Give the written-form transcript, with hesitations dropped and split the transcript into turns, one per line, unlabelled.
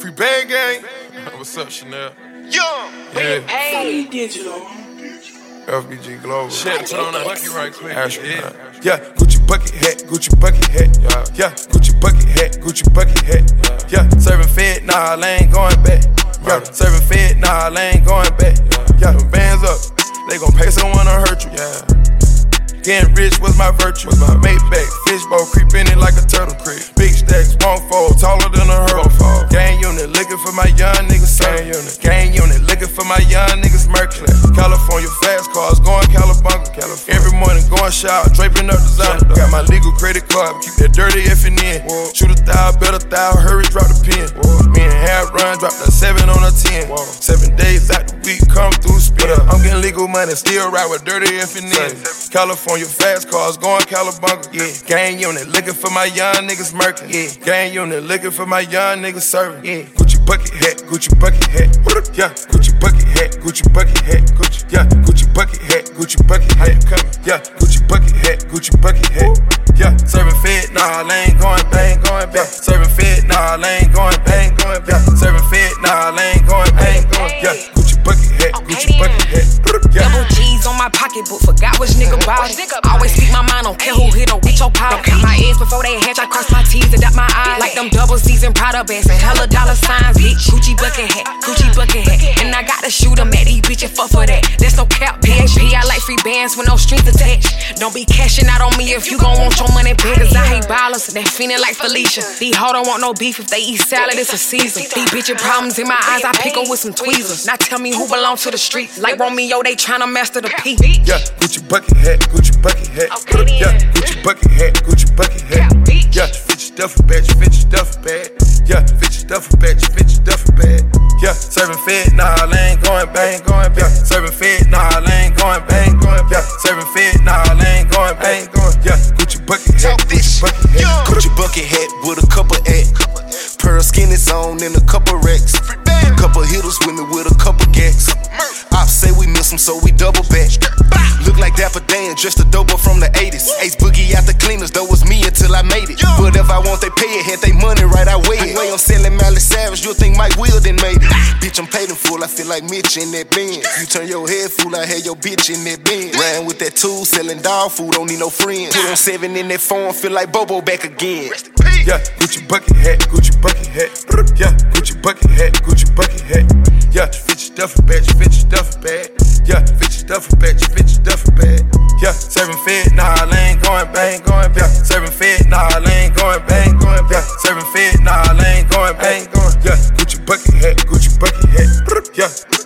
Free Bang Gang. What's up, Chanel?
Young.
Yeah.
Hey, digital.
FBG Global.
Shit, turn on that bucket right quick.
Astronaut. Yeah, Gucci bucket hat, Gucci bucket hat. Yeah, Gucci bucket hat, Gucci bucket hat. Yeah, serving fed, nah, I ain't going back. Yeah, serving fed, nah, I ain't going back. Yeah, them bands up, they gon' pay someone to hurt you. Yeah. Getting rich was my virtue. Maybach, fishbowl, creeping it like a turtle creep. Big stacks, won't fold, taller than a hurdle fall. Gang unit, looking for my young niggas. Gang unit, looking for my young niggas. Mercury, California fast cars, going Calabunga. Every morning going shower, draping up designer. Got my legal credit card, keep that dirty F in. Shoot 1,000, bet 1,000, hurry, drop the pin. Me and half run, drop the 7 on a 10. 7 days out the week, come through spin. I'm getting legal money, still ride with dirty F in. California fast cars, going Calabunga. Yeah, gang unit, looking for my young niggas murking. Yeah, gang unit, looking for my young niggas serving. Yeah, Gucci bucket hat, Gucci bucket hat. Yeah, Gucci bucket hat, Gucci bucket hat. Gucci, yeah, Gucci bucket hat, Gucci bucket hat. Yeah, Gucci bucket hat, Gucci bucket hat. Yeah, serving fed, nah, I ain't going back. Yeah, serving fed, nah, I ain't going back. Yeah, serving fed, nah, I ain't going back. Yeah, Gucci bucket hat, Gucci bucket hat.
Double G's on my pocketbook, forgot which nigga bought it. Always speak my mind, don't care who hit or with your power. Don't count my eggs before they hatch, I cross my T's and dot my I's. Like them double C's and Prada bags and hella dollar signs, bitch. Gucci bucket hat, and I gotta shoot 'em at these bitches, fuck for that. There's no cap, PHP, I like free bands with no strings attached. Don't be cashing out on me if you gon' want your money back. Cause I hate ballers, they feeling like Felicia. These hoes don't want no beef, if they eat salad, it's a season. These bitches problems in my eyes, I pick 'em with some tweezers. Now tell me who belong to the streets. Like Romeo, they tryna master the P.
Yeah, Gucci bucket hat, Gucci bucket hat. Yeah, Gucci bucket hat, Gucci bucket hat. Yeah, fit your duffel bag, fit your duffel bag. Yeah, fit your duffel bag, fit your duffel bag. Yeah, serving fed, nah, I ain't going back. Yeah, serving fed, nah, I ain't going back. Yeah, serving fed, nah, I ain't going back. Yeah, Gucci bucket hat, Gucci bucket hat.
Gucci bucket hat with a couple at. Pearl skin is on and a couple racks. Couple hitters with me with a couple gats. Ops say we miss them, so we double back. Look like Dapper Dan, just a dope from the 80s. Ace Boogie out the cleaners, though was me until I made it. But if I want, they pay it, had they money right, I weigh it. Way I'm selling Miley Savage, you'll think Mike Will then made it. Bitch, I'm paid in full, I feel like Mitch in that Benz. You turn your head fool, I had your bitch in that Benz. Ran with that tool, selling dog food, don't need no friends. Put on 7 in that phone, feel like Bobo back again.
Yeah, Gucci bucket hat, Gucci bucket hat. Yeah, Gucci bucket hat, Gucci bucket hat. Yeah, fit your duffel bag, fit your duffel bag. Yeah, fit your duffel bag, fit your duffel bag. Yeah, serving fed, nah, I ain't going back. Yeah, serving fed, nah, I ain't going back. Yeah, serving fed, nah, I ain't going back. Yeah, Gucci bucket hat, Gucci bucket hat. Yeah.